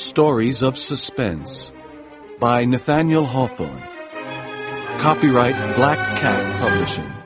Stories of Suspense by Nathaniel Hawthorne. Copyright Black Cat Publishing.